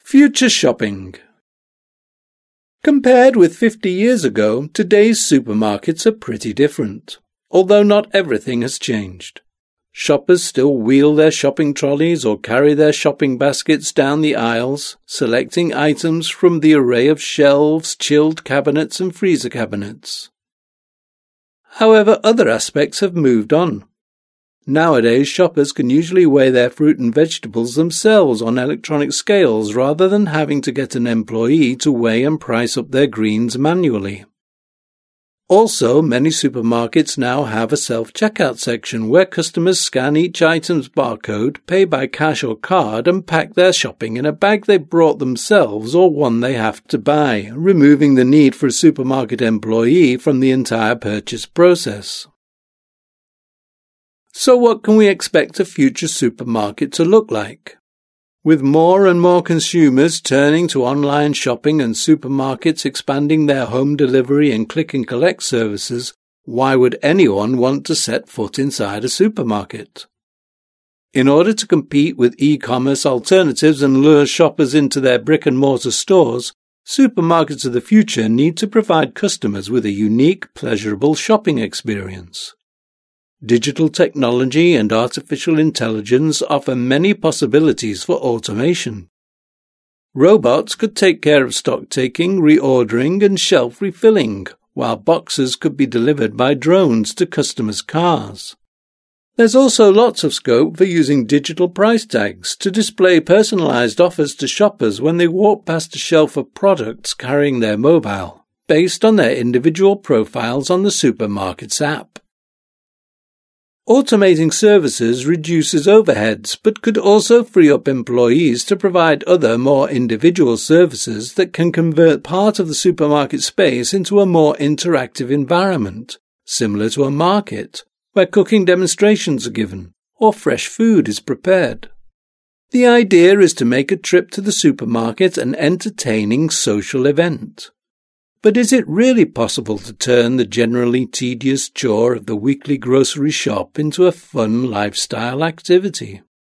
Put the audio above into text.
Future shopping. Compared with 50 years ago, today's supermarkets are pretty different, although not everything has changed. Shoppers still wheel their shopping trolleys or carry their shopping baskets down the aisles, selecting items from the array of shelves, chilled cabinets and freezer cabinets. However, other aspects have moved on. Nowadays, shoppers can usually weigh their fruit and vegetables themselves on electronic scales rather than having to get an employee to weigh and price up their greens manually. Also, many supermarkets now have a self-checkout section where customers scan each item's barcode, pay by cash or card, and pack their shopping in a bag they brought themselves or one they have to buy, removing the need for a supermarket employee from the entire purchase process. So what can we expect a future supermarket to look like? With more and more consumers turning to online shopping and supermarkets expanding their home delivery and click and collect services, why would anyone want to set foot inside a supermarket? In order to compete with e-commerce alternatives and lure shoppers into their brick-and-mortar stores, supermarkets of the future need to provide customers with a unique, pleasurable shopping experience. Digital technology and artificial intelligence offer many possibilities for automation. Robots could take care of stock-taking, reordering, and shelf refilling, while boxes could be delivered by drones to customers' cars. There's also lots of scope for using digital price tags to display personalized offers to shoppers when they walk past a shelf of products carrying their mobile, based on their individual profiles on the supermarket's app. Automating services reduces overheads, but could also free up employees to provide other, more individual services that can convert part of the supermarket space into a more interactive environment, similar to a market, where cooking demonstrations are given, or fresh food is prepared. The idea is to make a trip to the supermarket an entertaining social event. But is it really possible to turn the generally tedious chore of the weekly grocery shop into a fun lifestyle activity?